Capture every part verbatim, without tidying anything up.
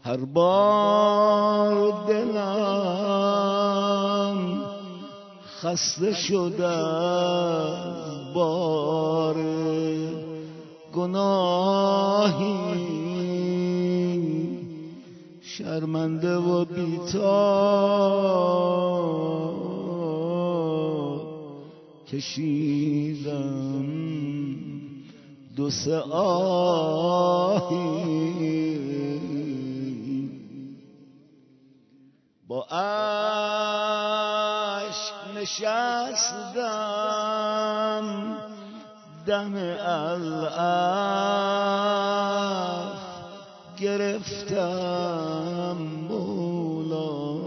هر بار دلم خسته شده از بار گناهی، شرمنده و بی‌تاب کشیدم دو سه آهی. با عشق نشستم دم العف گرفتم مولا،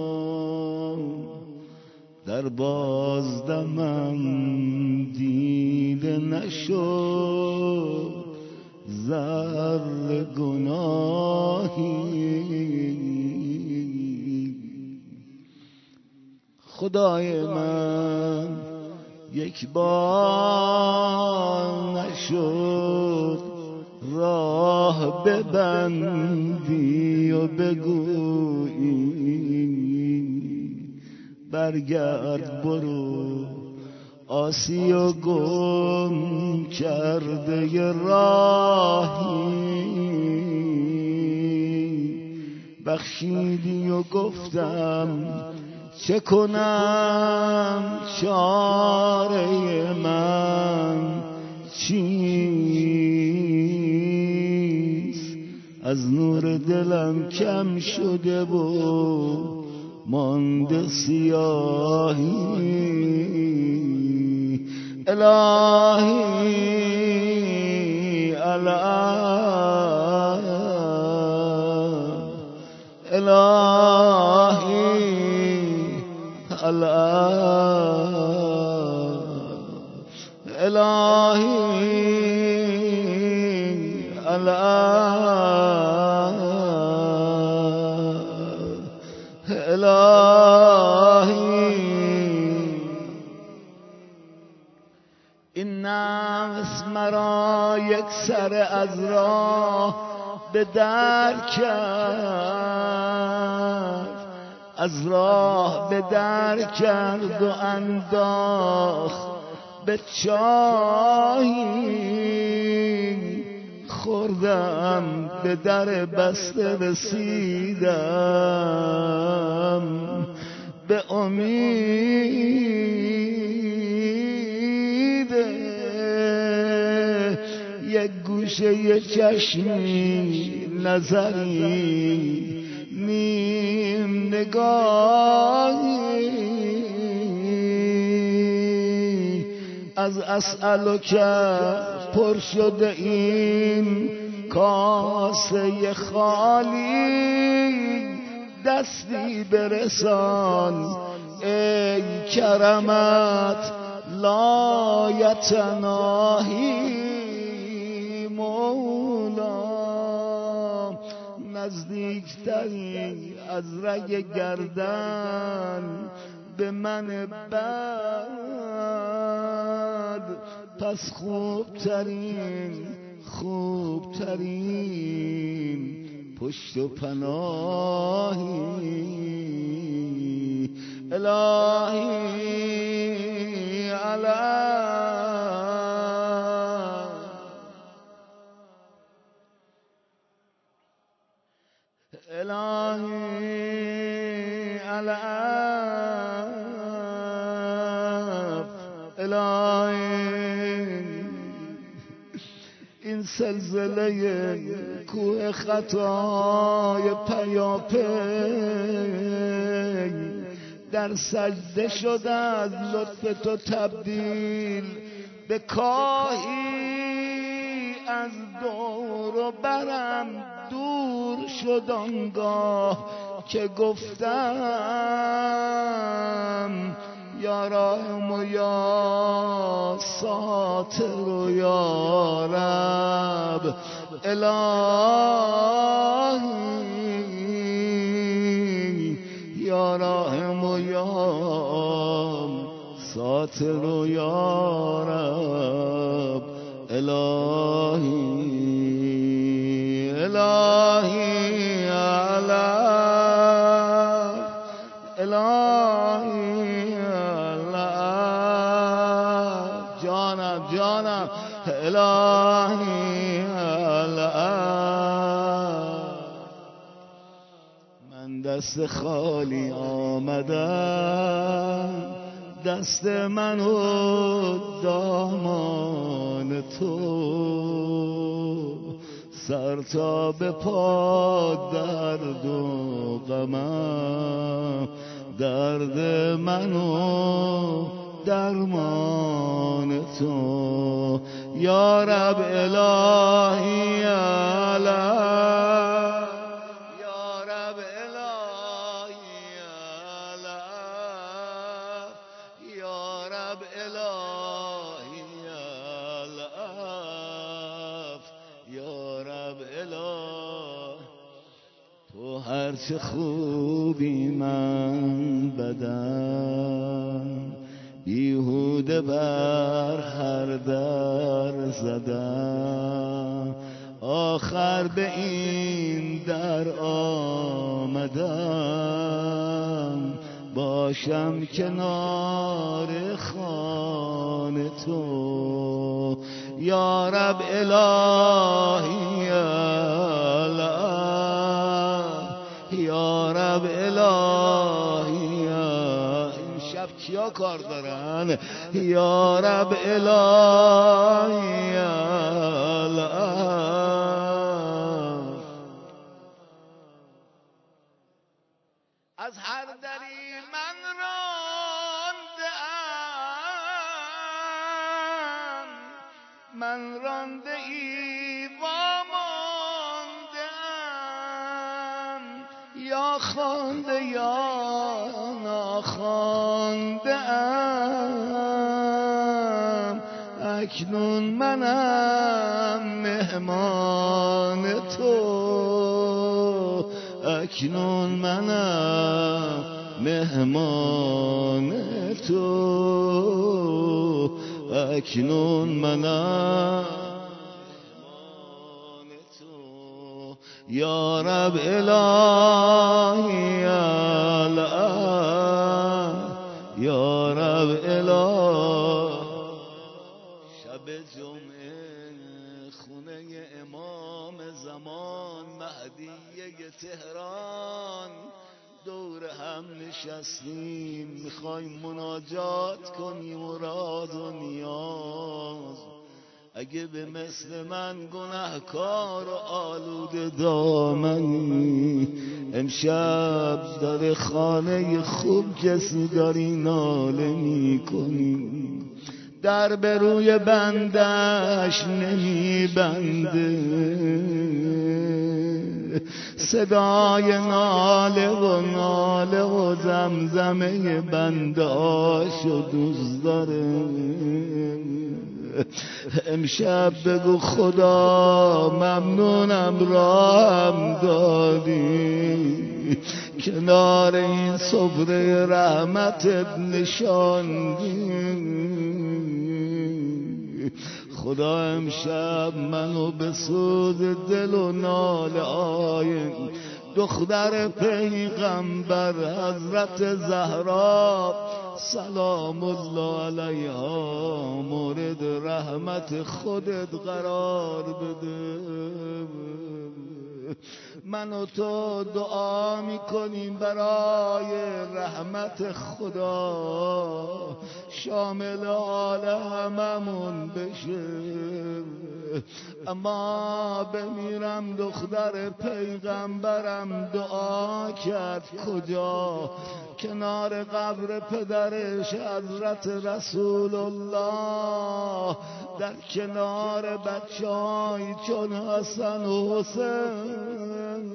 در بازدمم دیده نشد ذره گناهی. خدای من یک بار نشد راه ببندی و بگویی برگرد برو آسی و گم کرده راهی. بخشیدی و گفتم چه کنم چاره من چیست، از نور دلم کم شده و مانده سیاهی. الهی الهی الهی الهی. این نفس مرا یک سر از راه به در کرد، از راه به در کرد و انداخت به چاهی. خوردم به در بسته رسیدم به امید یک گوشه چشمی نظری نیم نگاهی. از اسألک پر شده این کاسه خالی، دستی برسان ای کرمت لایتناهی. مولا نزدیکتری از رگ گردن به من بد، پس خوبترین خوبترین پشت و پناهی. الهی الهی الهی الهی. این سلسله کوه خطای پیاپی در سجده شده از لطف تو تبدیل به کاهی. از دور و برم دور شد آنگاه که گفتم یا رحم و یا ساتر و یا رب. الهی یا رحم و یا ساتر و یا رب. الهی الهی الهی الاب جانم جانم الهی الاب من دست خالی آمدم دست منو دامان تو سر تا به پا درد و غمم درد منو درمان تو یا رب الهی الاب یا رب الهی الاب یا رب الهی الاب یا رب اله تو هرچه خوبی من بدم بیهوده بر هر در زدم آخر به این در آمدم باشم کنار خانه تو یا رب الهی الاب یا رب الهی این شب کیا کار دارن یا رب الهی الاب از هر دری من رانده‌ام من رانده ای وامانده‌ام یا خوانده یا ناخوانده‌ام اکنون منم مهمان تو اکنون منم مهمان تو اکنون منم مهمان تو یا رب الهی الاب یا رب اله شب جمعه خونه امام زمان مهدیه تهران دور هم نشستیم میخوایم مناجات کنیم مراد و نیاز اگه به مثل من گناهکار و آلوده دامنی امشب در خانه خوب کسی داری ناله میکنی در به روی بندش نمی بنده صدای ناله و ناله و زمزمه بنداشو دوست داره امشب بگو خدا ممنونم راهم دادی کنار این سفره رحمتت نشاندی خدا امشب منو به سوز دل و ناله آی دختر پیغمبر حضرت زهرا سلام الله علیها مورد رحمت خودت قرار بده من و تو دعا میکنیم برای رحمت خدا شامل حال هممون بشه اما بمیرم دختر پیغمبرم دعا کرد کجا کنار قبر پدرش حضرت رسول الله در کنار بچه های چون حسن و حسین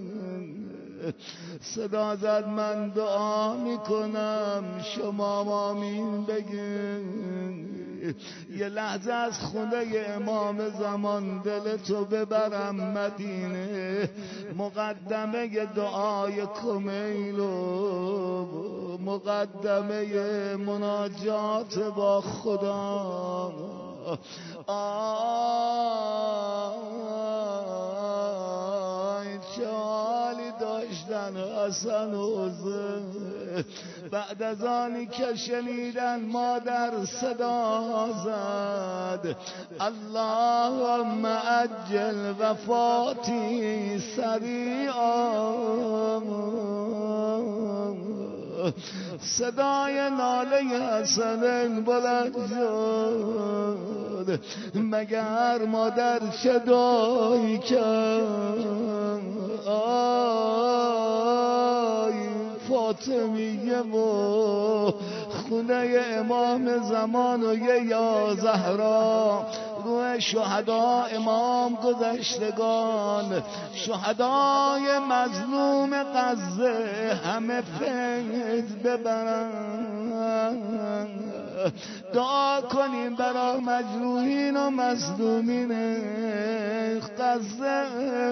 صدا زد من دعا میکنم شما آمین بگین یه لحظه از خونه امام زمان دلتو ببرم مدینه مقدمه دعای کمیل و مقدمه مناجات با خدا آی چه حالی داری گذاشتن حسن و حسین. بعد از آنی که شنیدن مادر صدا زد اللهم عجل وفاتی سریعا. صدای ناله حسن بلند شد، مگر مادر چه دعایی کرد؟ آی فاطمیه و خونه امام زمان و یا زهرا، روح شهدا امام گذشتگان، شهدای مظلوم غزه همه فیض ببرن. دعا کنیم برای مجروحین و مظلومین غزه،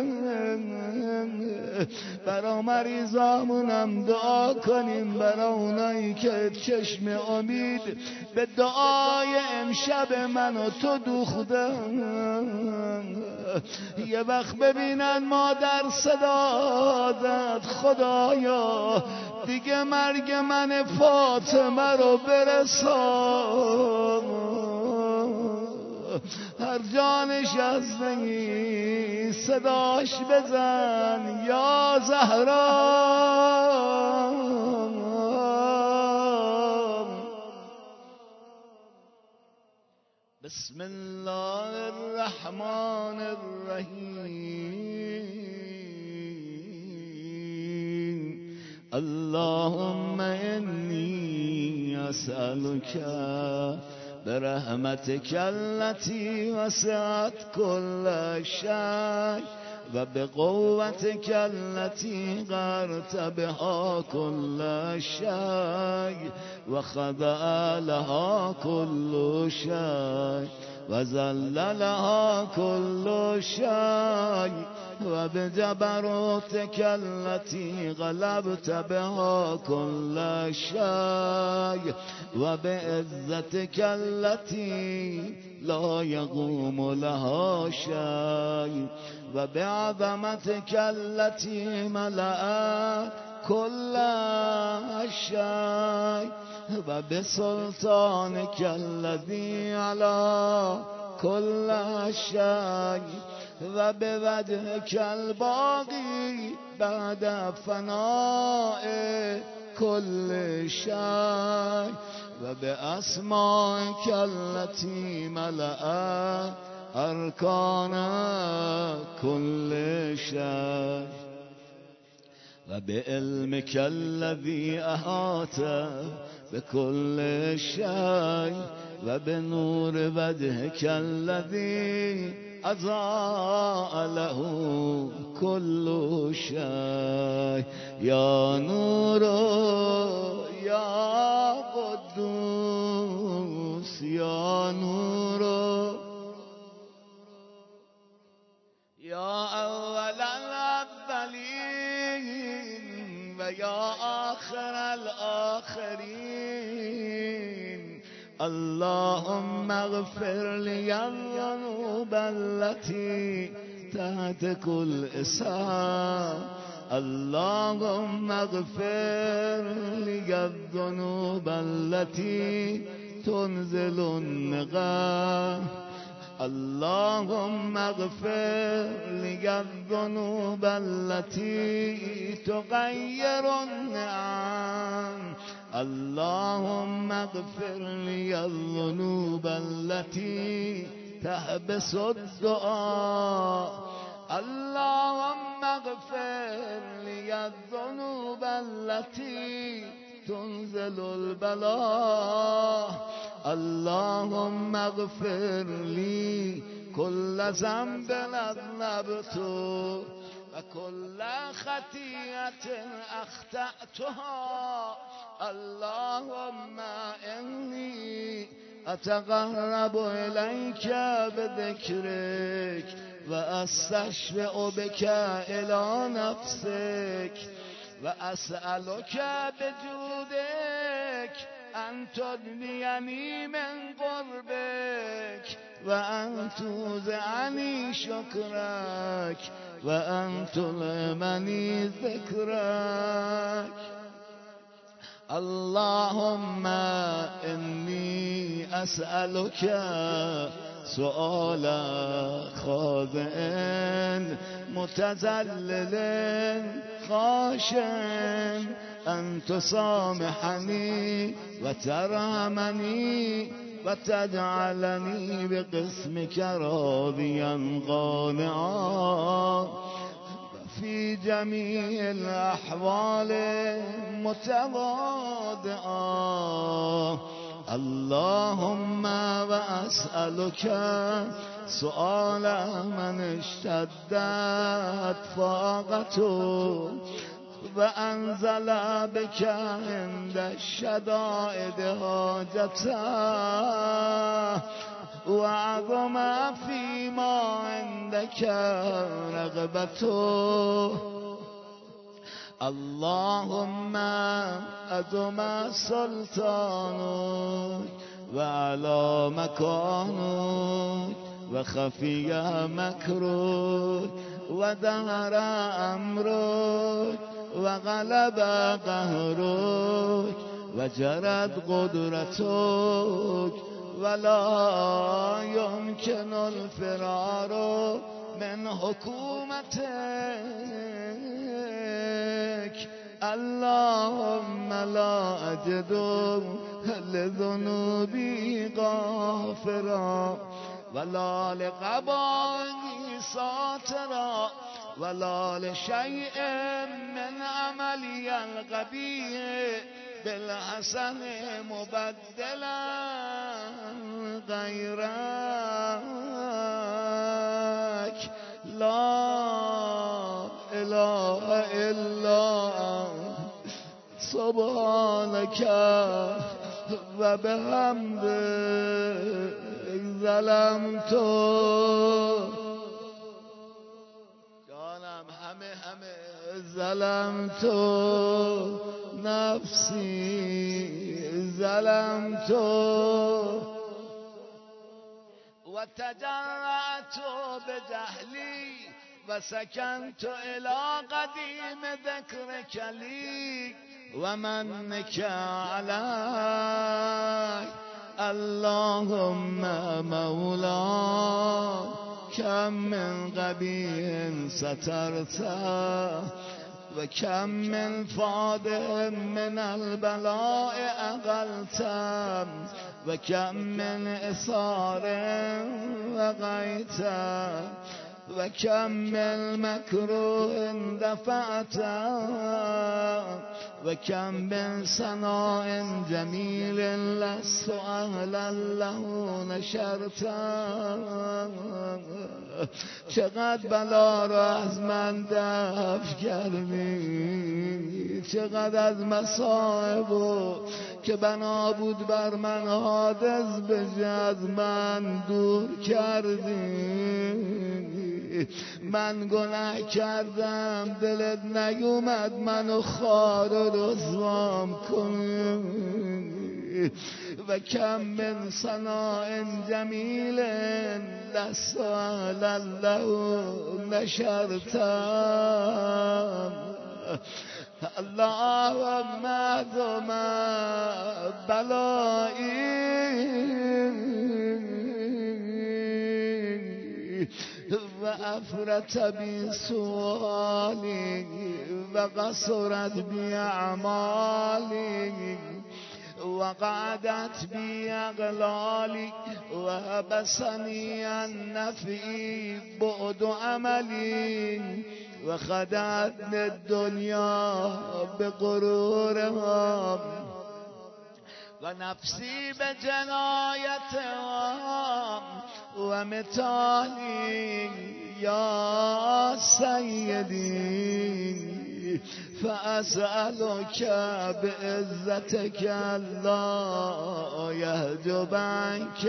برای مریضامونم دعا کنیم، برای اونایی که چشم امید به دعای امشب من و تو دوختن. یه وقت ببینن مادر صدا زد خدایا دیگه مرگ من فاطمه رو برسان. هر جا نشستی صداش بزن یا زهرا. بسم الله الرحمن الرحیم. اللهم انی اسألک برحمتك التي وسعت كل شيء وبقوتك التي غرت بها كل شيء وخضع لها كل شيء وذل لها كل شيء وبجبروتك التي غلبت بها كل شيء وبعزتك التي لا يقوم لها شيء وبعظمتك التي ملأت كل شيء وبسلطانك الذي على كل شيء وبوجهك الباقي بعد فناء كل شيء وبأسمائك التي ملأت أركان كل شيء وبعلمك الذي أحاط بكل شيء وبنور وجهك الذي أضاء له كل شيء. يا نور يا قدوس يا نور يا أول الأولين ويا آخر الآخرين. اللهم اغفر لي الذنوب التي تحت كل إسام. اللهم اغفر لي الذنوب التي تنزل النقام. اللهم اغفر لي الذنوب التي تغير النعم. اللهم اغفر لي الذنوب التي تحبس الدعاء. اللهم اغفر لي الذنوب التي تنزل البلاء. اللهم اغفر لي كل ذنب أذنبته وكل خطيئة أخطأتها. اللهم إني أتقرب إليك بذكرك وأستشفع بك إلى نفسك وأسألك بجودك أن تدنيني من قربك وأن توزعني شكرك وأن تلهمني ذكرك. اللهم إني أسألك سؤال خاضع متذلل خاشع أن تسامحني وترحمني وتجعلني بقسمك راضيا قانعا في جميع الأحوال متواضعا. اللهم وأسألك سؤال من اشتدت فاقته وأنزل بك عند الشدائد حاجته وعظم فيما عندك رغبته. اللهم أدم سلطانك وعلى مكانك وخفي مكرك ودهر أمرك وغلب قهرك وجرت قدرتك ولا يمكن الفرار من حكومتك. اللهم لا أجد لذنوبي غافرا ولا لقبائي ساترا ولا لشيء من عملي القبيح بالحسن مبدلا غيرك. لا إله إلا سبحانك وبحمدك ظلمت جانم همه همه ظلمت نفسی ظلمت وتجرأت بجهلي وسكنت إلى قديم ذكرك لي ومنك علي. اللهم مولاي كم من قبيح سترته وكم من فاضح من البلاء أقلته وكم من إصار وغيته وكم من مكروه دفعته وكم من ثناء جميل لست أهلا له نشرته. چقدر بلا را از من دفع کردی، چقدر از مصائب که بنا بود بر من حادث بشه از من دور کردی. من گناه کردم دلت نیومد منو خوار و رسوام کنی و کم من ثناء جمیل لست اهلا له نشرتم. اللهم ادم بلایی و افرت بی سوالی و قصرت بی اعمالی و قعدت بی اغلالی و حبسنی عن نفعی بعد عملی و خدعتنی الدنیا بغرورها و نفسی به جنایتها و متالی یا سیدی فأسألك بعزتك لا يحجب عنك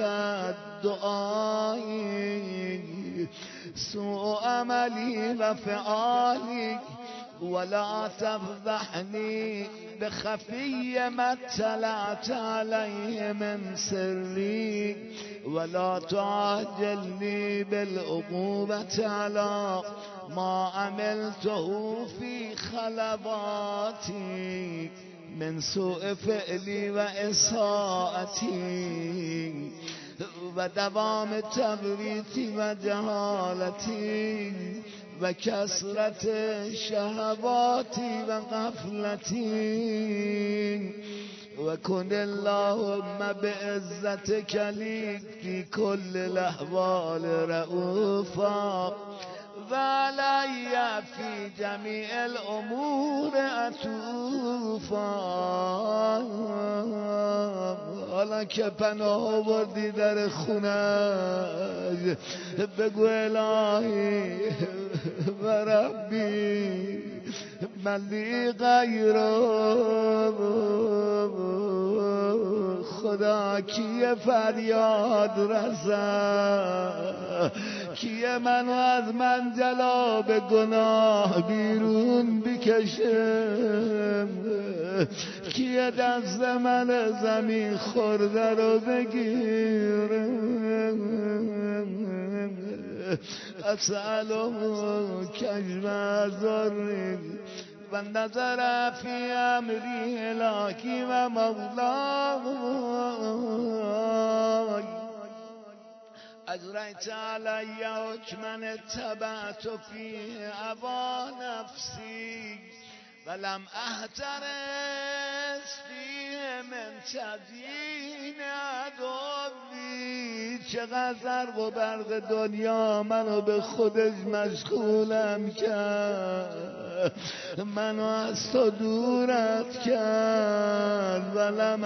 دعائي سوء عملي و فعالي ولا تفضحني بخفي ما اطلعت عليه من سري ولا تعجلني بالعقوبة على ما عملته في خلباتي من سوء فعلي وإساءتي ودوام تبريتي وجهالتي وكسرة شهواتي وغفلتي وكن اللهم بعزتك لي في كل الأحوال رؤوفا وعلي في جميع الأمور عطوفا. حالا که پناه بردی در خونش بگو الهی و ربی من لی غیره خدا کیه فریاد رسد کیه منو از منزلا به گناه بیرون بکشم کیه دست من زمین خورده رو بگیره اسأله کشف ذری و نظر فی امری الهی و مولای اجريت علي حكما اتبعت فيه هوى نفسي ولم احترس فيه من تدين عدوی. چقدر زرق و برق دنیا منو به خودش مشغولم کرد منو از تو دورت کرد ولم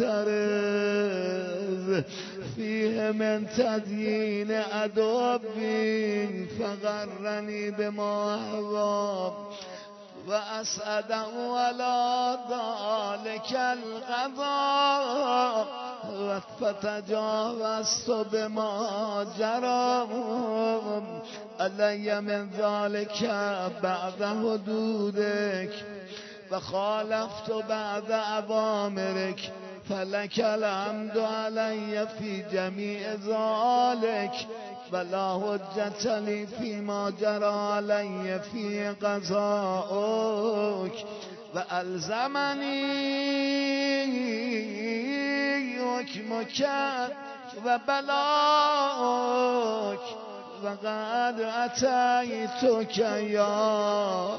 احترس فيه من تدين عدوی فغرني بما هوى وأسعده على ذلك القضاء فتجاوزت بما جرى علي من ذلك بعد حدودك وخالفت بعد أوامرك فلك الحمد علي في جميع ذلك ولا حجة لي فيما جرى علي في قضاءك وألزمني حكمك وبلاءك وقد أتيتك يا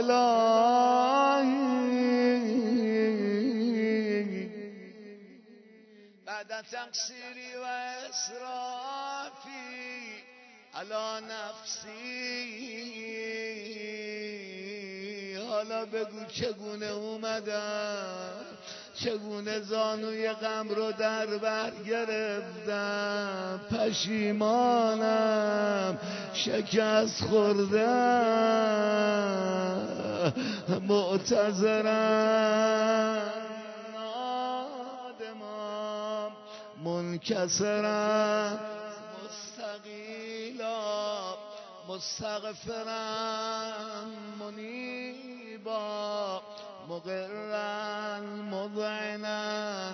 إلهي بعد تقصيري وإسرافي على نفسی. حالا بگو چگونه اومدم چگونه زانوی غم رو در بر گرفتم پشیمانم شکست خوردم معتذرم نادمم منکسرم مستغفرا منیبا مقرا مذعنا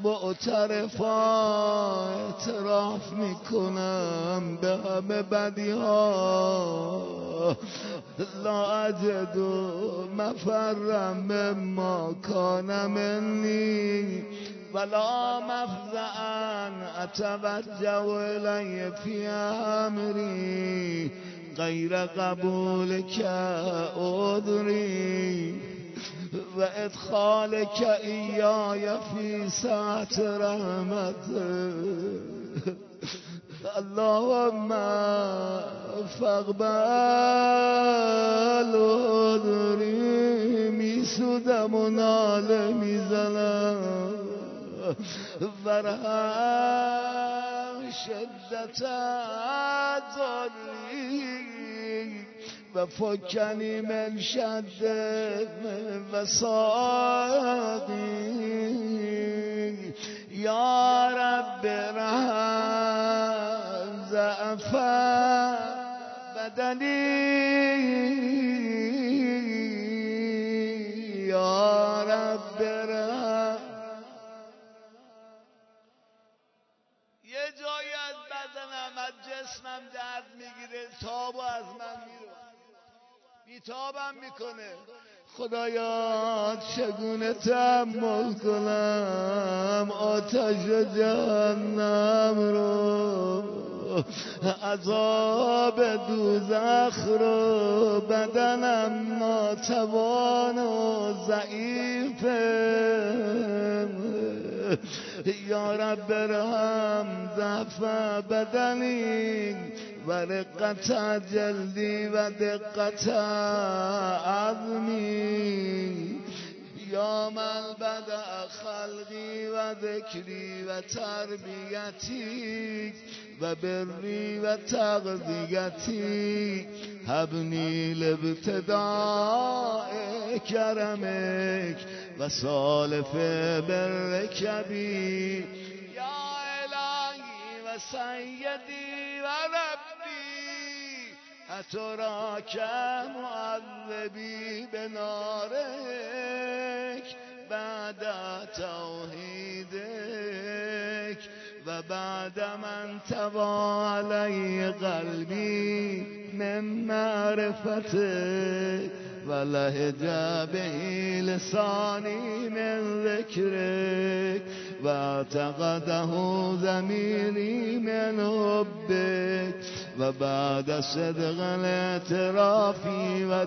معترفا اعتراف میکنم به همه بدی ها لا اجد مفرا مما کان منی ولا مفزعا اتوجه الی فی امری غیر قبولک عذری و ادخالک ایای فی سعة رحمتک. اللهم فاقبل عذری میسودم و ناله میزنم ورحم شدت ضری و فکنی من شد وساقی یا رب رحم ضعف بدنی بیتابم میکنه. خدایا چگونه تحمل کنم آتش جهنم رو، عذاب دوزخ رو، بدنم ناتوان و ضعیفه. یا رب ارحم ضعف بدنی و رقت جلدی و دقت عظمی. یا من بدأ خلقی و ذکری و تربیتی و بری و تغذیتی، هبنی لابتداء کرمک و سالف برک بی. یا الهی و سیدی و ربی، اتراک معذبی بنارک بعد توحیدک و بعد من طوى علی قلبی من معرفتک و لهج به لسانی من ذکرک و اعتقده ضمیری من حبک و بعد صدق الاعترافی و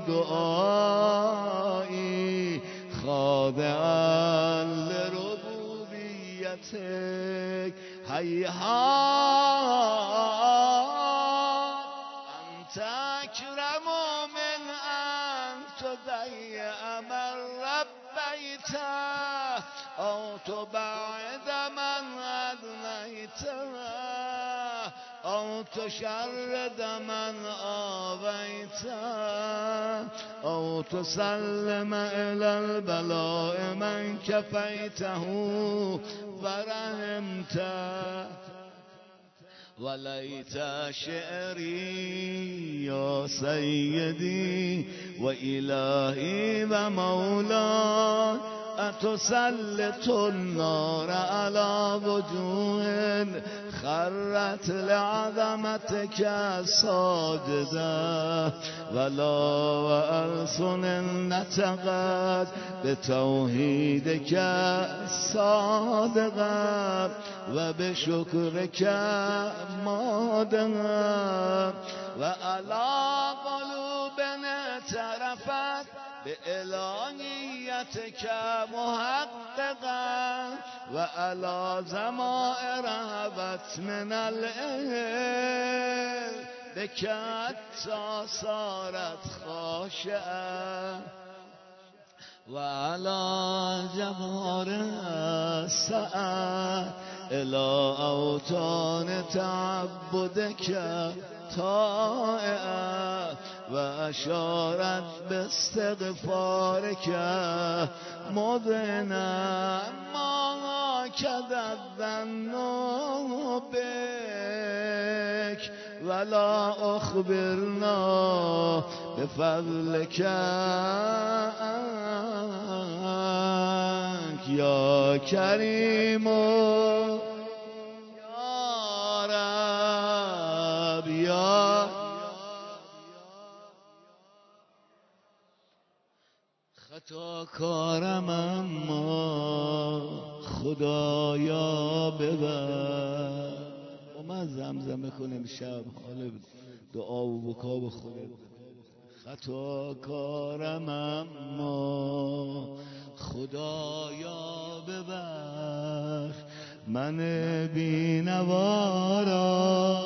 دعایی خاضعا لربوبیتک. هیهات انت اکرم من ان تضیع من ربیته او تبعد من ادنیته او تشرد من آویته او تسلم الى البلاء من کفیته و رحمته. ولیت شعری یا سیدی و الهی و مولا، اتسلط النار على وجوه خرت لعظمتك ساجدا ولا وألسن نطقت بتوحيدك صادقا وبشكرك مادقا وعلى قلوب اعترفت بإلهيتك محققا وعلى ضمائر هبت من الإهل بك حتى صارت خاشعة وعلى جوارها سعت إلى أوطان تعبدك طائعة وأشارت باستغفارك مذعنا ما كذا الظن بك ولا أخبرنا بفضلك أنك يا كريم يا رب يا خطا کارم اما خدایا ببر. و من زمزمه کنیم شب حال دعا و بکا به خودت. خطا کارم اما خدایا ببر، من بینوارا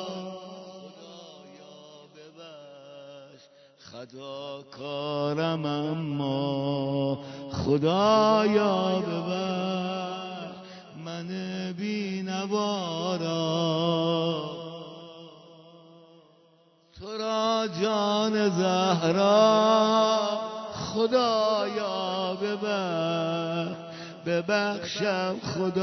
خدا کارم اما خدایا ببر، من بینوارا تو را جان زهرا خدایا ببر، ببخشم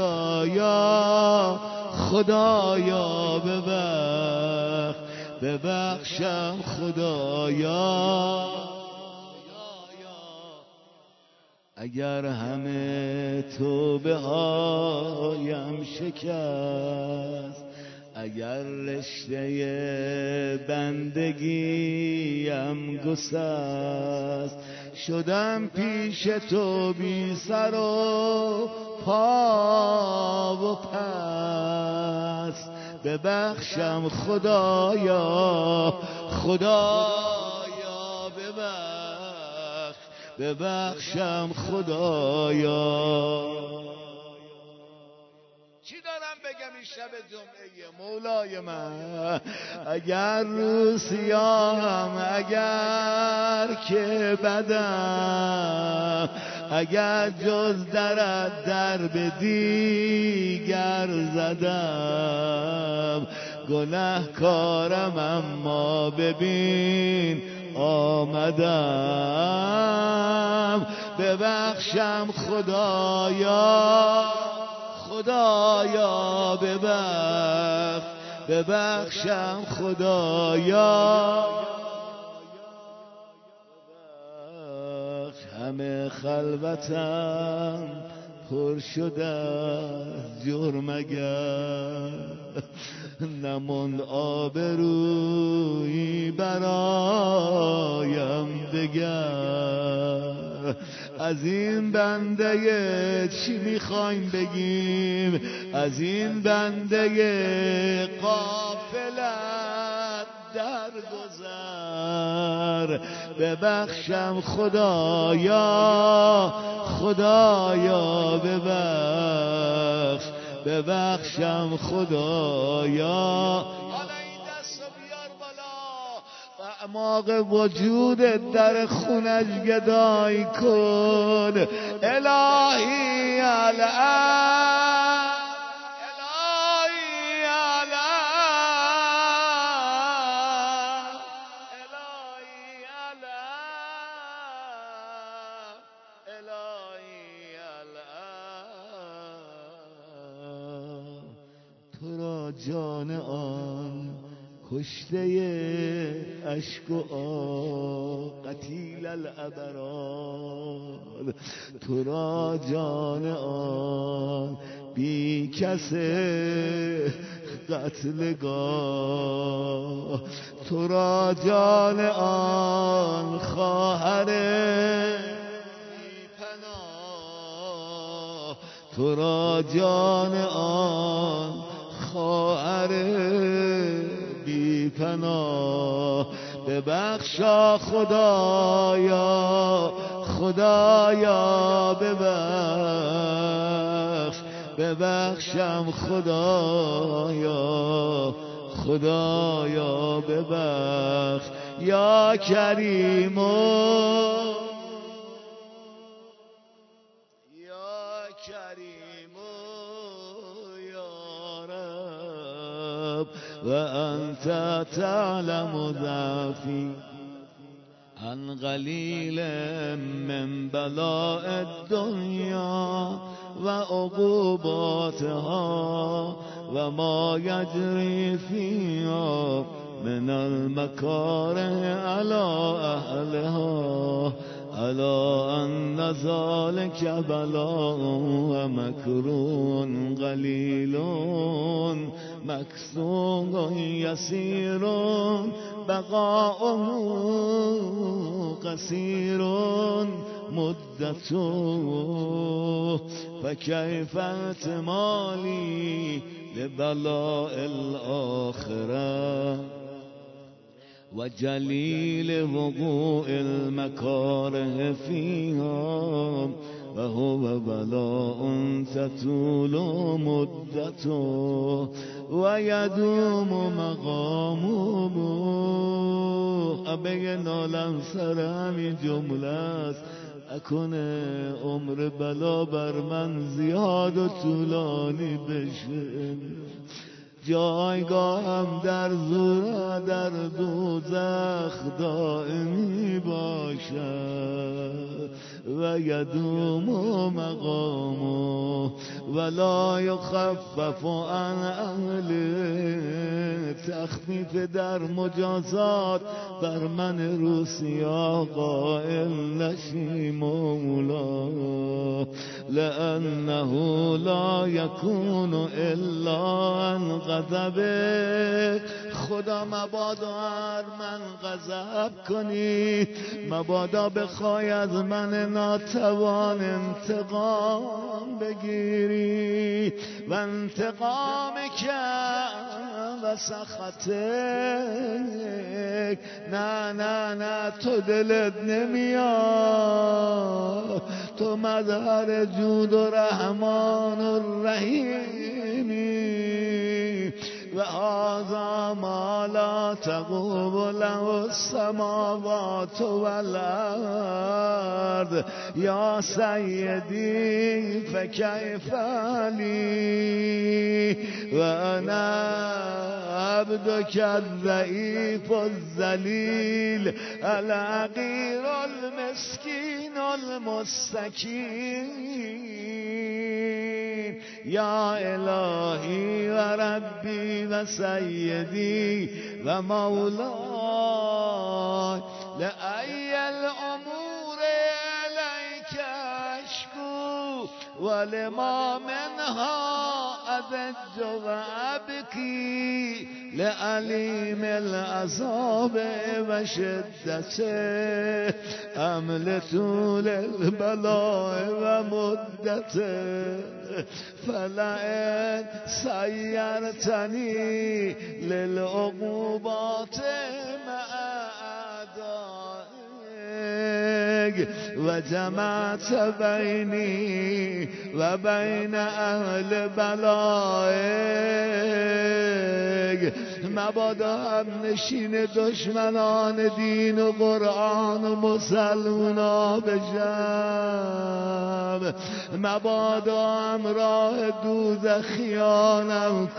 خدایا خدایا ببر، ببخشم خدایا. اگر همه توبه هایم شکست، اگر رشته بندگیم گسست شدم پیش تو بی سر و پا و پس ببخشم خدایا خدایا ببخش ببخشم خدایا. چی دارم بگم این شب جمعه مولای من؟ اگر رو سیاهم اگر که بدم اگر جز درت در به دیگر زدم گنهکارم اما ببین آمدم ببخشم خدایا خدایا ببخش ببخشم خدایا. همه خلوتم پر شده از جرم اگر نموند آبرویی برایم دگر. از این بنده چی میخوایم بگیم؟ از این بنده غافلت در گذر ببخشم خدایا خدایا ببخش ببخشم خدایا. حالا این دست رو بیار بالا و اعماق وجودت در خونش گدای کن. الهی الان الهی الان الهی الان الهی الان تو را جان آن کشته اشک و آه قتیل الابرار تو را جان آن بی کس قتلگاه تو را جان آن خواهر بی پناه تو را جان آن خواهر بی پناه ببخشا خدایا خدایا ببخش ببخشم خدایا خدایا ببخش. یا کریم یا کریم یا رب و انت تعلم ضعفی عن قلیل من بلاء الدنیا و عقوباتها و ما یجری فیها من المکاره علی اهلها الا ان ذلک بلاء و مکرون قلیل مکسور یسیر بقاؤه قصیر مدته فکیف احتمالی لبلاء الاخره و جلیل وقوع المکاره فیها و هو بلاء تطول مدته و یدوم مقامه. ابه نالم سر همین جمله است اکنه عمر بلا بر من زیاد و طولانی بشه جایگاهم در زور در دوزخ دائمی باشد و یدوم مقامه ولا یخفف عن اهل تخفیف در مجازات بر من روسیا قائل نشی مولا لأنه لا يكون الا عن غضبه. خدا مبادا من غضب کنی، مبادا بخوای از من ناتوان انتقام بگیری و انتقام کرد و سخطک. نه نه نه تو دلت نمیاد، تو مظهر جود و رحمان و رحیمی و هذا ما لا تقوم له السماوات والارض یا سیدی فکیف لی و انا عبدک الضعیف الذلیل الحقیر المسکین المستکین یا الهی و ربی و سیدی و مولای لأی الامور الیک اشکو ولما منها اضج و ابکی لعلیم العذاب و شدته عمل طول البلاء و مدته فلئن سیرتنی للعقوبات مع اعدائک و جمعت بینی و بین اهل بلائک. مبادا هم نشین دشمنان دین و قرآن و مسلمونا بشم، مبادا هم راه دوزخیانم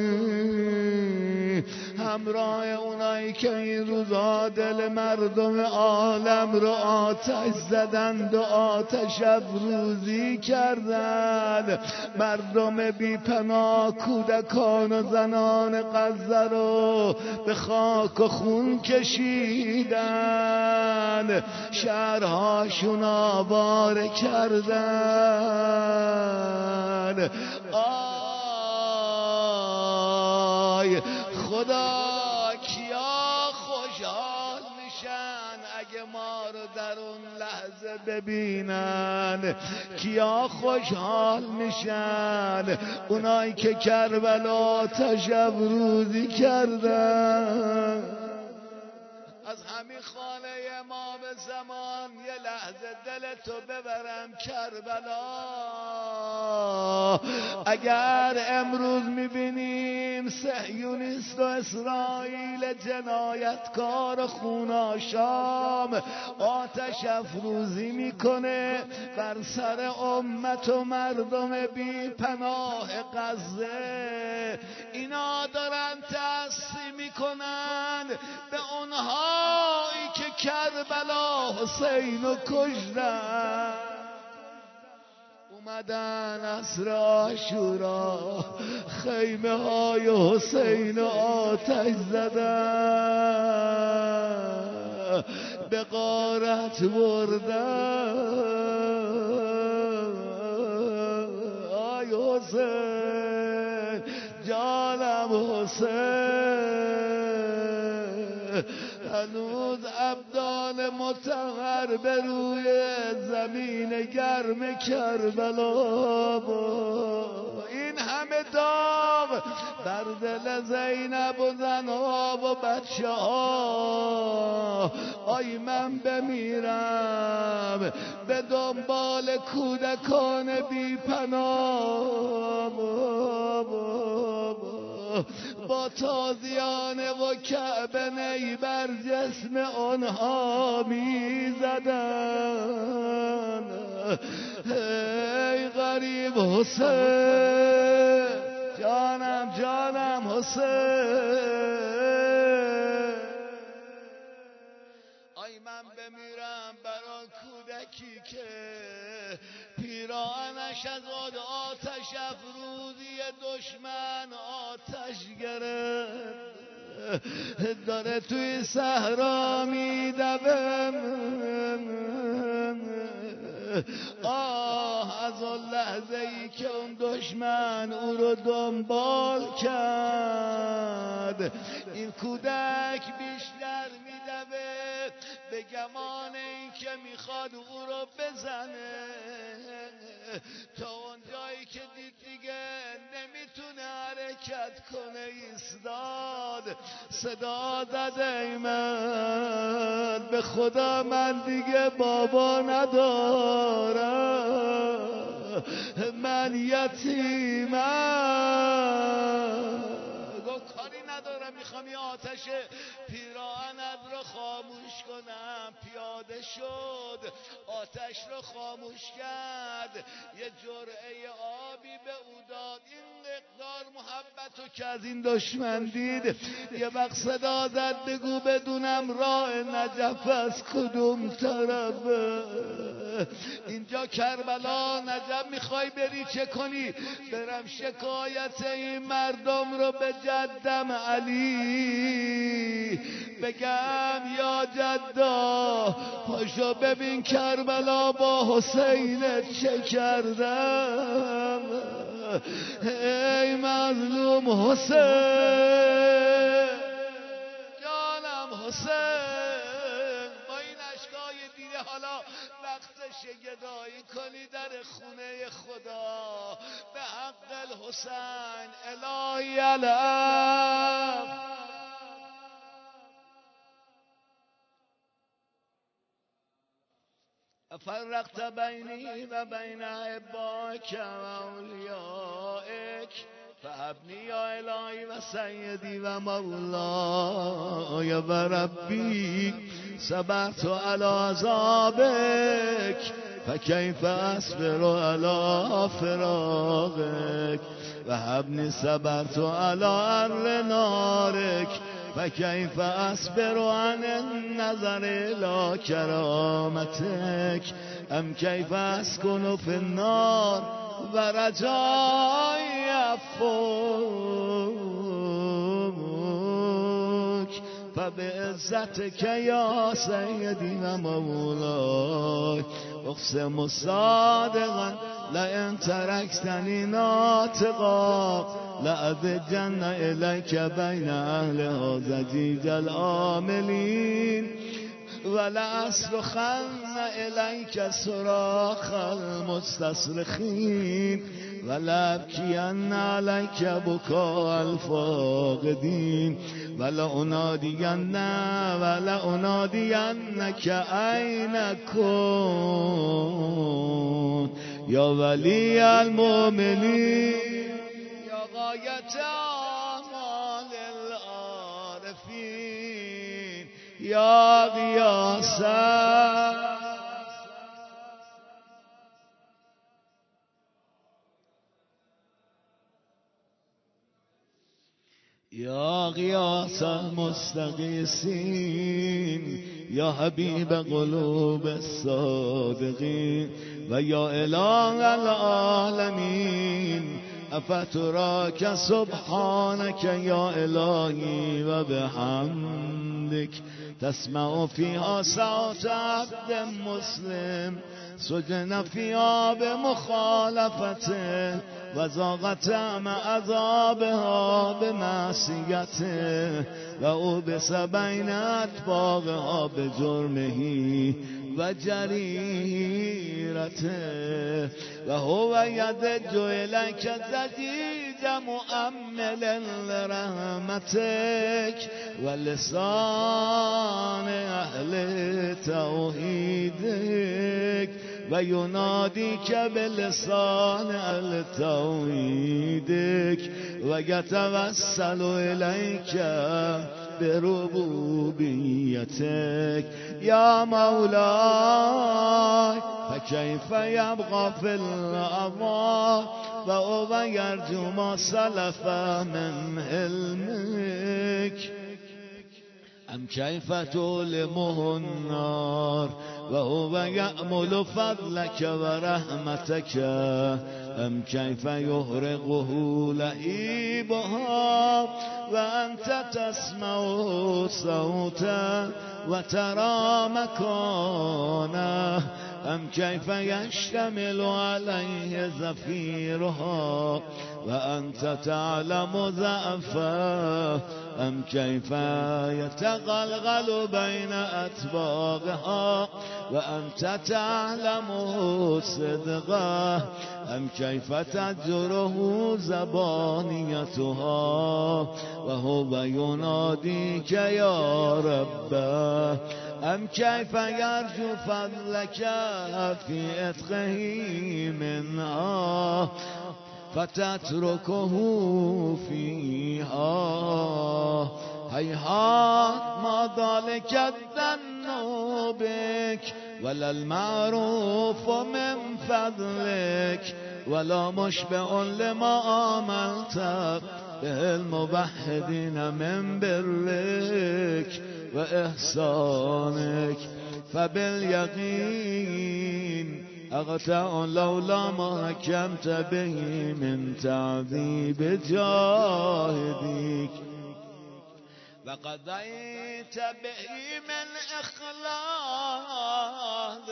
کنی، همراه اونایی که این روزا دل مردم عالم رو آتش زدند و آتش افروزی کردند، مردم بی پناه کودکان و زنان غزه رو به خاک و خون کشیدند، شهرهاشون آواره کردند. آی خدا کیا خوشحال میشن اگه ما رو در اون لحظه ببینن، کیا خوشحال میشن اونایی که کربلا تشبروزی کردن. از همین خانه امام زمان یه لحظه دلتو ببرم کربلا. اگر امروز میبینیم صهیونیست و اسرائیل جنایتکار خوناشام آتش افروزی میکنه بر سر امت و مردم بی پناه غزه، اینا دارن تأثیر میکنن به اونهایی که کربلا حسین و کشتن. اومدن عصر عاشورا خیمه های حسین آتش زدن، به غارت بردن. آی حسین جانم حسین، هنوز ابدان مطهر به روی زمین گرم کربلا با این همه داغ بر دل زینب و زنها و بچه ها. آی من بمیرم به دنبال کودکان بی پناه با تازیانه و کعبه نی بر جسم آنها می زدن. ای غریب حسین جانم جانم حسین، آی من بمیرم برای کودکی که پیراهنش از آتش افروزی دشمن آتش گرفت، داره توی صحرا میدوه. آه از اون لحظه ای که اون دشمن او رو دنبال کرد این کودک بیشتر میدوه به گمان این که میخواد او رو بزنه تا اون جایی که دید دیگه نمیتونه حرکت کنه ایستاد صدا زد ای من به خدا من دیگه بابا ندارم من یتیمم گفت کاری ندارم میخوام یه آتش پیراهنت رو خاموش کنم پیاده شد آتش رو خاموش کرد یه جرعه آبی به او داد این مقدار محبت رو که از این دشمن دید یه وقت صدا زد بگو بدونم راه نجف از کدوم طرفه اینجا کربلا نجف میخوای بری چه کنی برم شکایت این مردم رو به جدم علی بگم یا جدا پاشو ببین کربلا با حسین چه کردم ای مظلوم حسین جانم حسین با این اشکای دیده حالا وقتش گدایی کنی در خونه خدا به حق الحسین الهی علم فرقت بینی و بین احبائک و اولیائک فهبنی یا الهی و سیدی و مولای و ربی صبرت علی عذابک فکیف اصبر علی فراقک و هبنی صبرت علی ار نارک فكيف أصبر عن النظر إلى كرامتك أم كيف أسكن في النار ورجائي عفوك فبعزتك يا سيدي ومولاي أقسم صادقا لئن تركتني ناطقا لأبجن إليك بين أهلها زجيج العاملين ولأصرخن إليك صراخ المستصرخين ولأبكين عليك بكاء الفاقدين ولأنادين ولأنادينك أين كنت يا ولي المؤمنين يا غاية أعمال العارفين يا غياثا يا غياث المستغيثين يا حبيب قلوب الصادقين ويا إله العالمين أفتراك سبحانك يا إلهي وبحمدك تسمع فيها صوت عبد مسلم سجن فيها بمخالفته وذاقت طعم عذابها بمعصيته وأوبس بين أطباقها بجرمه وجريرته وهو يدج إليك دجيج مؤمل لرحمتك ولسان أهل توحيدك ويناديك بلسان أهل توحيدك ويتوسل إليك بربوبيتك يا مولاي فكيف يبقى في الأرض وهو يرجو ما سلف من علمك أم كيف تؤلمه النار وهو يأمل فضلك ورحمتك أم كيف يهرقه لهيبها وأنت تسمع صوتا وترى مكانه ام کیف یشتمل علیه زفیرها و انت تعلم ضعفه ام کیف یتقلقل بین اطباقها و انت تعلم صدقه ام کیف تجره زبانیتها و هو ینادیک یا ربه ام کیف یرجو فضلک فی عتقه منها فتترکه فیها هیهات ما ذلک الظن بک ولا المعروف من فضلک ولا مشبع لما آمنت به الموحدین من برک و احسانک فبالیقین اقطع لولا ما حکمت به من تعذیب جاهدیک و قضیت به من اخلاص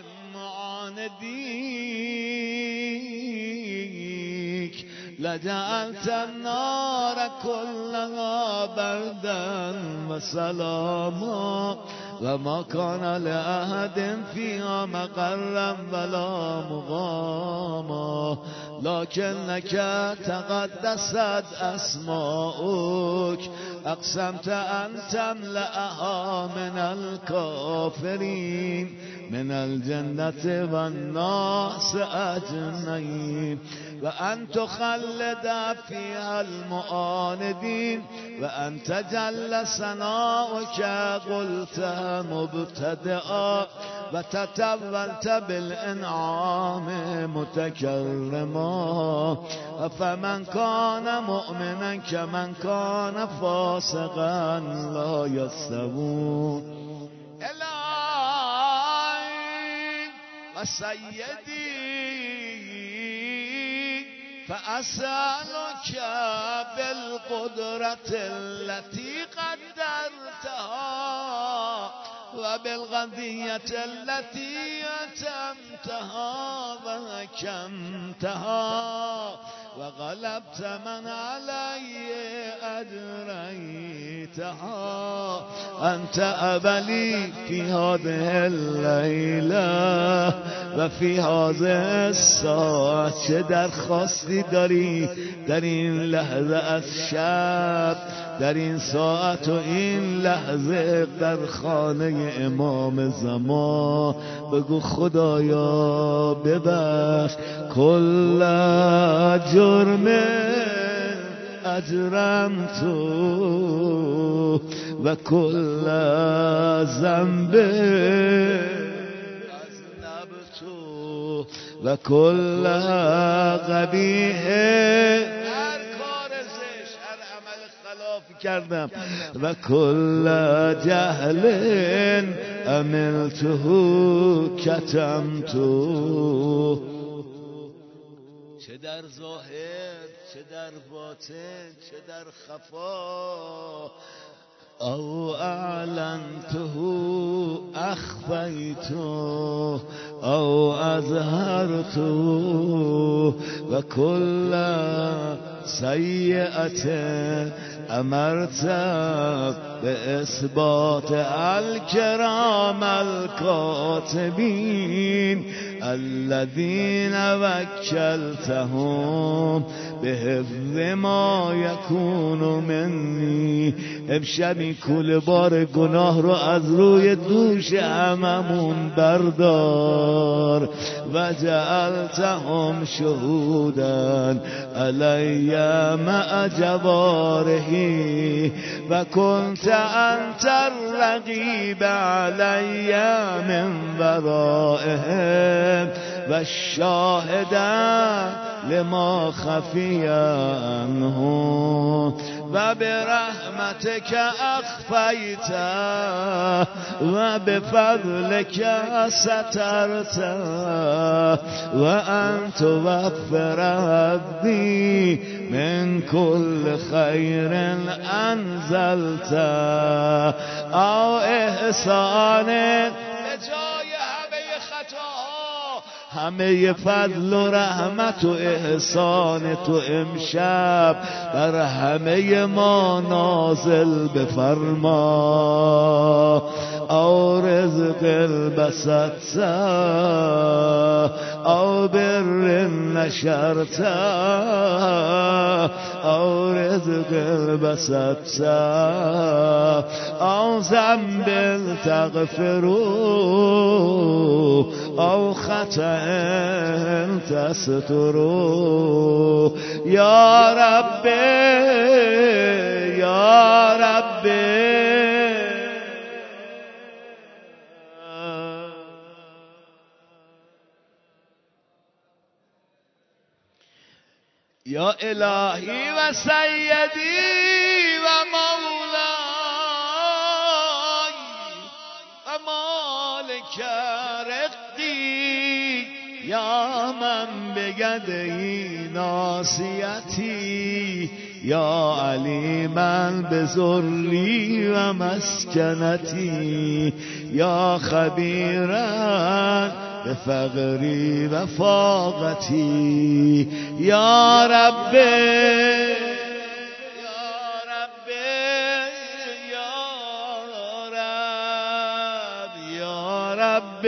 معاندیک لجعلت النار كلها بردا وسلاما وما كان لأحد فيها مقرا ولا مقاما لكنك تقدست أسماؤك أقسمت أن تملأها من الكافرين من الجنة والناس أجمعين وأن تخلد فيها المعاندين وأن تجل ثناؤك قلت مبتدئا وتتولت بالإنعام متكرما فمن كان مؤمنا كمن كان فاسقا لا يستوون إلهي وسيدي فأسألك بالقدرة التي قدرتها وبالقضية التي أتمتها وحكمتها وغلبت من علي أجريتها أنت أبلي في هذه الليلة وفي هذه الساعة چه درخواستی داری در این لحظه از شب، در این ساعت و این لحظه در خانه امام زمان؟ بگو خدایا ببخش کل جرم اجرم تو و کل ذنب اذنب تو و کل قبیح هر کار زشت هر عمل خلاف کردم و کل جهل عملته کتمته. چه در ظاهر چه در باطن چه در خفا، او اعلنته اخفیته او اظهرته و کل سیئت امرت به اثبات الکرام الکاتبین الذین وکلتهم به حفظ ما یکون منی. امشب این کوله بار گناه رو از روی دوش هممون بردار و جعلتهم شهودا علی مع جوارحی و کنت انت الرقیب علی من ورائهم و شاهدا لما خفی عنهم و برحمتك اخفیت و بفضلك سترت و انت وفر عبدی من كل خیر انزلت او احسان. به جای همه خطاها همه فضل و رحمت و احسان تو امشب بر همه ما نازل بفرما. او رزق البسطت او بر نشرت او رزق البسطت او ذنب تغفر او خطأ تستر. یا رب یا رب یا الهی و سیدی و مولای و مالک رقی یا من بگدهی ناصیتی یا علیما بذری و مسکنتی یا خبیرا بفقری و فاقتی. یا رب یا رب یا رب یا رب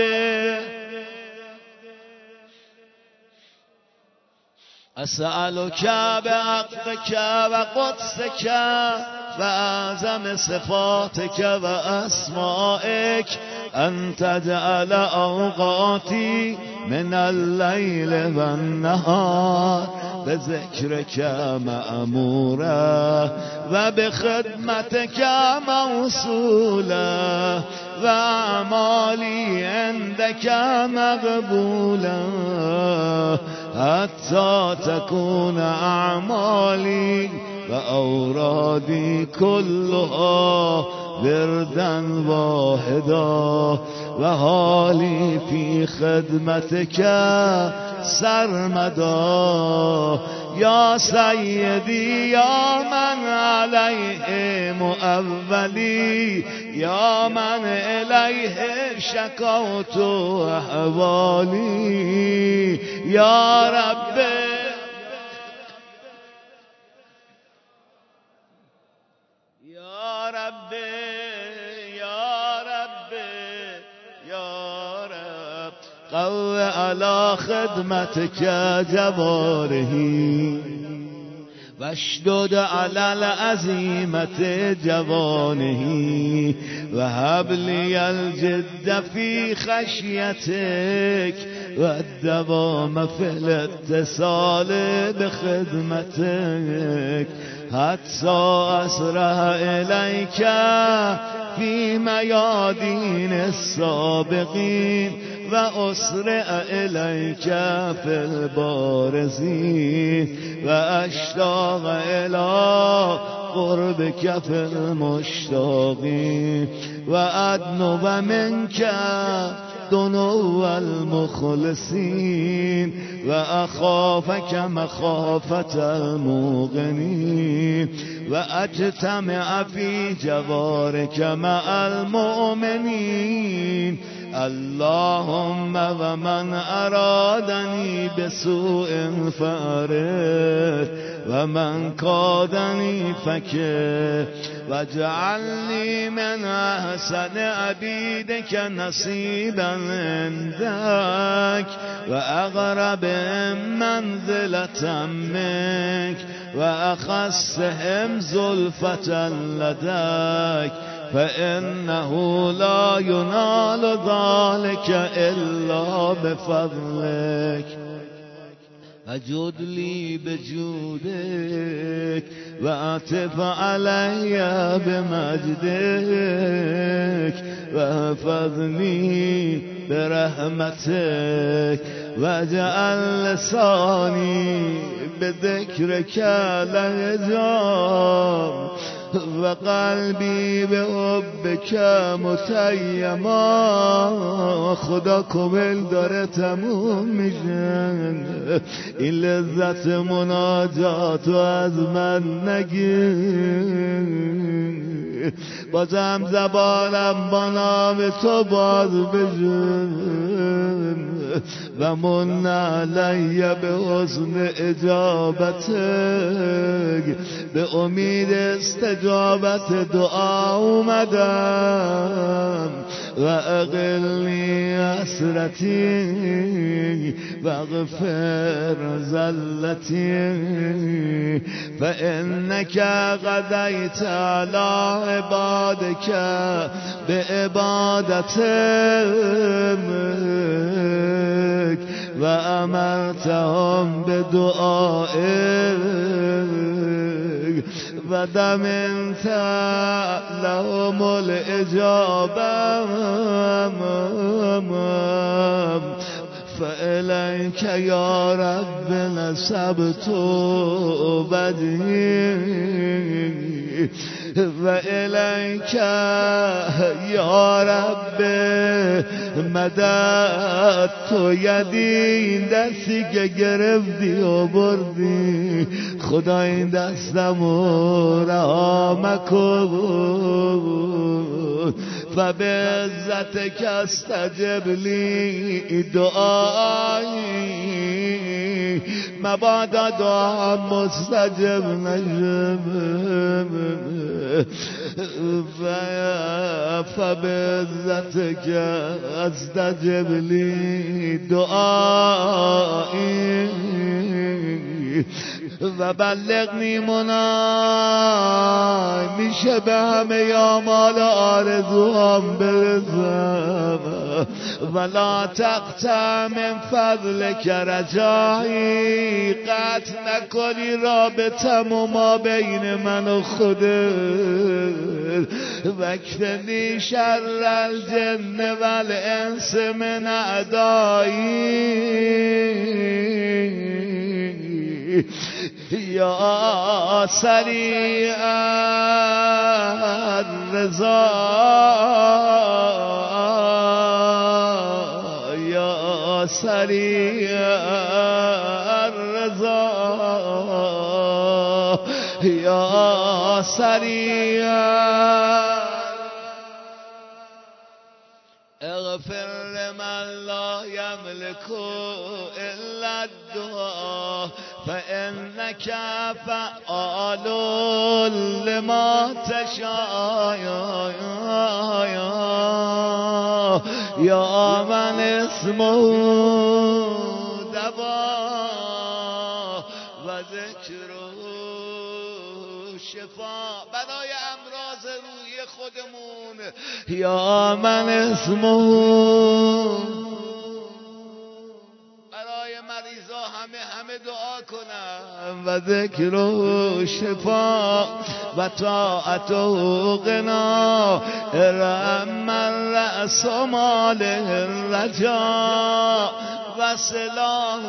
اسألک بحقک و قدسک و اعظم صفاتک و اسمائک ان تجعل اوقاتی من الليل و النهار بذکرک مأمورا و بخدمتک موصولا و اعمالی عندک مقبولا حتی تكون اعمالی و اورادی كلها وردا واحدا و حالی فی خدمتک سرمدا. یا سیدی یا من علیه مؤولی یا من الیه شکوت احوالی. یا رب یا رب یا رب یا رب قو علی خدمتک جوارحی واشدد علی العزیمت جوانحی و هب لی الجد فی خشیتک و الدوام فی الاتصال بخدمتک حتی اسرع الیک فی میادین السابقین و اسرع الیک فی البارزین و اشتاق الی قربک فی المشتاقین و ادنو منک دنو المخلصین و اخافک مخافت الموقنین و اجتمع فی جوارک مع المؤمنین. اللهم و من ارادنی بسوء فارد و من کادنی فکر و جعلنی من احسن عبیدک نصیبا عندک و اقرب منزلة منک و اخصهم زلفة لدیک فإنه لا ينال ذلك إلا بفضلك. فجد لي بجودك وأعطف علي بمجدك واحفظني برحمتك واجعل لساني بذكرك لهجان و قلبی به حبک متیما. خدا کامل داره تموم میشه، این لذت مناجات و از من نگیر، بازم زبانم با نام تو باز بشن. و من علی به حسن اجابتک، به امید استجابت دعا اومدم. و اقلنی حسرتی و اغفر زلتی فانک قضیت علی عبادک به عبادتک و امرتهم به دعائک و دمنت لهم الاجابه فإلیک یا رب نسبت بدی و الیک یا رب مدد تو یدی. دستی که گرفتی و بردی خدا این دستمو رها مکن. و به عزتک استجب لی دعایی، مبادا دعا مستجب نشه. فبعزتك استجب لي دعائي و بلغنی منای. میشه به همه آمال آرزوام برسم. ولا تقطع من فضلک رجایی، قطع نکنی رابطم و ما بین من و خودت. وکفنی شر الجن والانس من اعدایی. یا سریع الرضا، یا سریع الرضا، یا سریع اغفر لمن لا يملك الا الدعاء فإنك فعال لما تشاء. یا من اسمه دوا و ذکره شفا. برای امراض روحی خودمون یا من اسمه، برای مریضا همه همه دعا کنم. و ذکر و شفا و طاعت و غنا ارحم من رأس مال الرجا و سلاح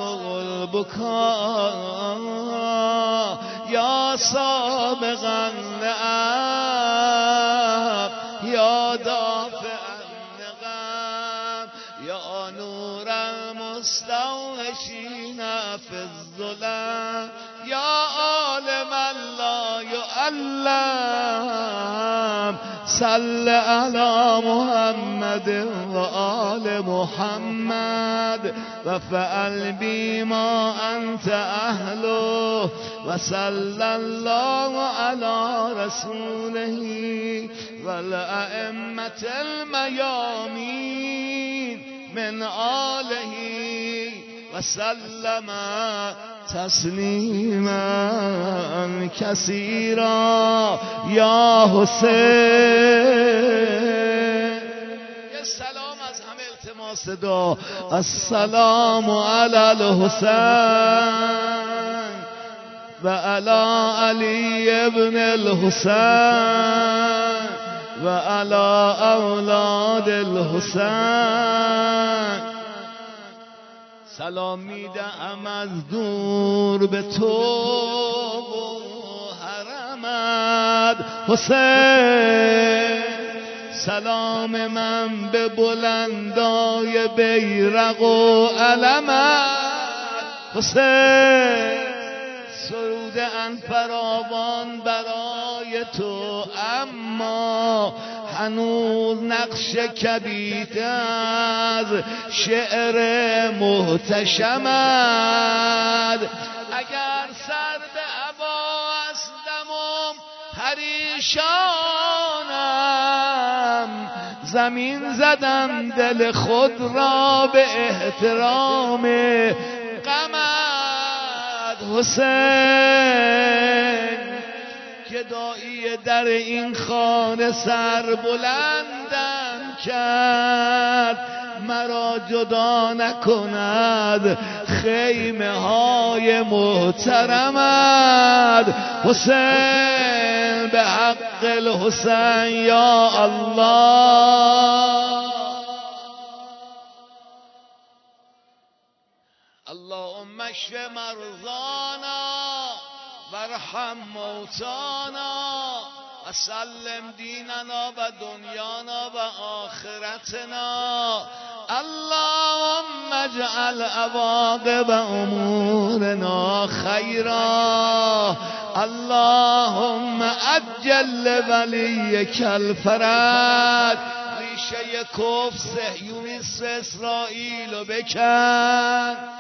البکا. یا سابقا نعم، یا دافعا نقم، یا نور المستوحشین فی الظلم، یا عالما لا یعلم. صل علی محمد و آل محمد و فعل بی ما انت اهله و صلی الله علی رسوله و الائمة المیامین من آله و سلم تسلیما کثیرا. یا حسین، یه سلام از همه التماس دعا. السلام علی الحسین و علی علی ابن الحسین و علی اولاد الحسین. سلام میدم از دور به تو حرمت حسین. سلام من به بلندای بیرق و علمت حسین. سرود ان فراوان برای تو، اما هنوز نقش کبیت از شعر محتشمد. اگر سر به هوا هستم و پریشانم، زمین زدم دل خود را به احترام غمت حسین. گدایی در این خانه سر بلندم کرد، مرا جدا نکند خیمه های محترمت. حسین به حق الحسین یا الله. اللهم اشف مرضانا وارحم موتانا وسلم دیننا و دنیانا و آخرتنا. اللهم اجعل عواقب امورنا خیرا. اللهم عجل ولیک الفرج. ریشه کفر صهیونیست اسرائیل رو بکن.